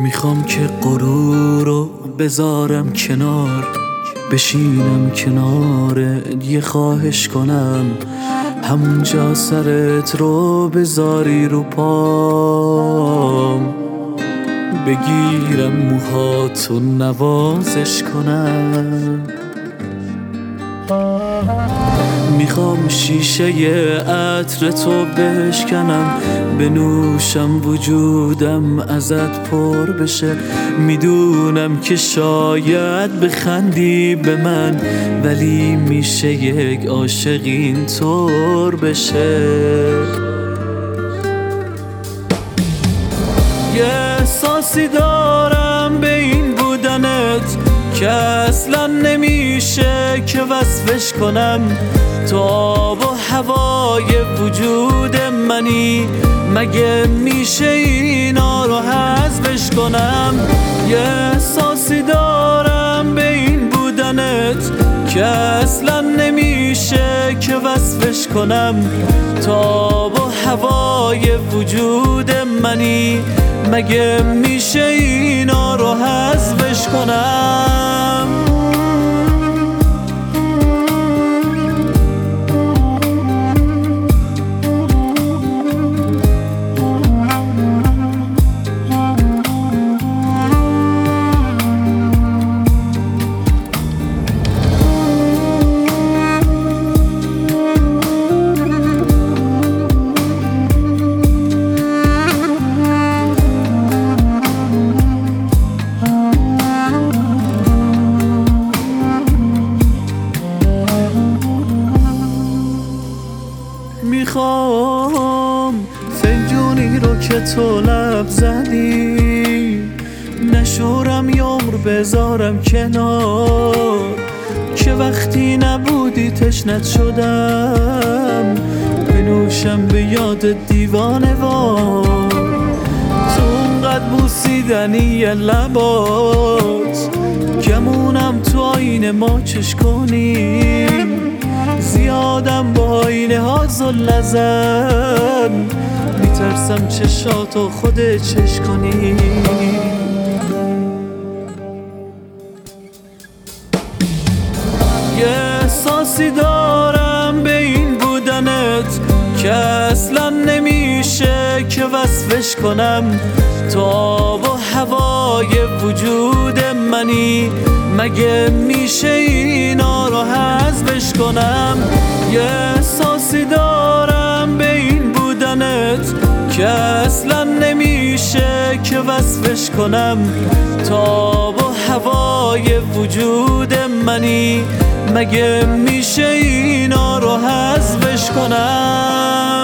میخوام که غرور رو بذارم کنار، بشینم کنارت یه خواهش کنم، همونجا سرت رو بذاری رو پام، بگیرم موهاتو نوازش کنم. میخوام شیشه عطر تو بشکنم، بنوشم وجودم ازت پر بشه. میدونم که شاید بخندی به من، ولی میشه یک عاشق این طور بشه. یه احساسی دارم به این بودنت که اصلا نمیشه که وصفش کنم. تو آب و هوای وجود منی، مگه میشه اینا رو حذفش کنم؟ یه احساسی دارم به این بودنت که اصلا نمیشه که وصفش کنم. تو آب و هوای وجود منی، مگه میشه اینا رو حذفش کنم؟ میخوام فنجونی رو که تو لب زدی نشورم یه عمر بذارم کنار، که وقتی نبودی تشنت شدم بنوشم به یاد دیوانه وار. تو اونقدر بوسیدنی لبات، گمونم تو آینه ما چش کنیم، زیادم با آینه ها زل نزن، میترسم چشاتو خودت چش کنی. یه احساسی دارم به این بودنت که اصلا نمیشه که وصفش کنم. تو آب و هوای وجود منی، مگه میشه اینا رو حذفش کنم؟ یه احساسی دارم به این بودنت که اصلا نمیشه که وصفش کنم. تو آب و هوای وجود منی، مگه میشه اینا رو حذفش کنم؟